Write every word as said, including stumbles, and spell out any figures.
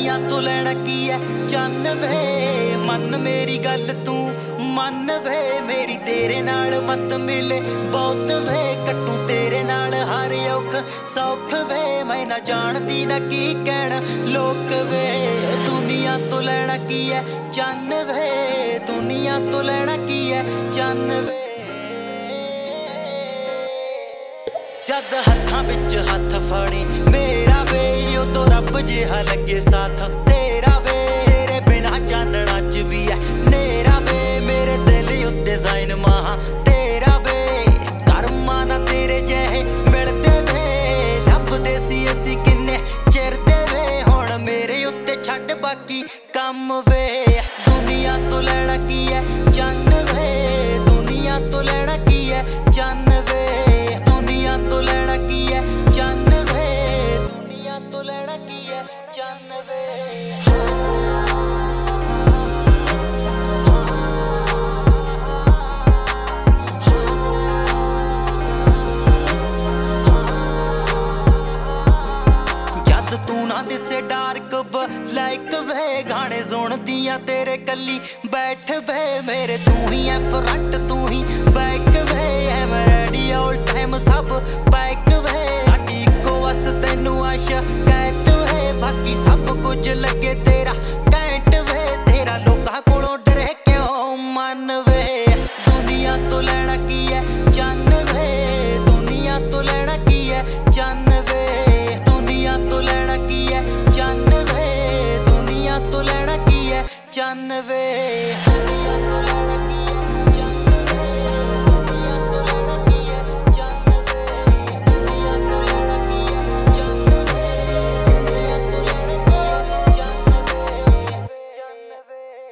दुनिया तो लेना की है चन्न वे मन मेरी गल तू मन वे मेरी तेरे नाल मत मिले बहुत वे कट्टू तेरे नाल हर औख सौख वे मैं ना जानती ना की कहना लोक वे दुनिया तो लेना की है चन्न वे दुनिया तो लेना की है चन्न वे जद हत्थां विच हत्थ फड़ी मेरा वे उदों रब जिहा लगे साथ तेरा वे तेरे बिना चानना च भी है नेरा वे मेरे दिल उत्ते जाइन महा तेरा वे कर्मा ना तेरे जहे मिलते वे लभदे सी असी किन्ने चिरदे वे हुण मेरे उत्ते छड्ड बाकी कम वे दुनिया तो लेना की है चन्न वे दुनिया तो लेना की है चन्न वे दुनिया तो लेना की है चन्न वे दुनिया तो लेना की है चन्न वे जद तू ना दिसे डार्क लाइक वे गाने सुनदियां तेरे कली बैठ वे मेरे तू ही है फ्रंट तू ही बैक वे है मैं रेडी ऑल टाइम सब बैक वे साडी इक्को बस तैनू आशा कैत वे बाकी सब कुछ लगे तेरा कैंट वे तेरा लोकां कोलों डरे क्यों मन वे दुनिया तो लेना की है चन्न वे दुनिया तो लेना की है चन्न वे दुनिया तो लेना की है चन्न वे दुनिया तो लेना की है चन्न वे।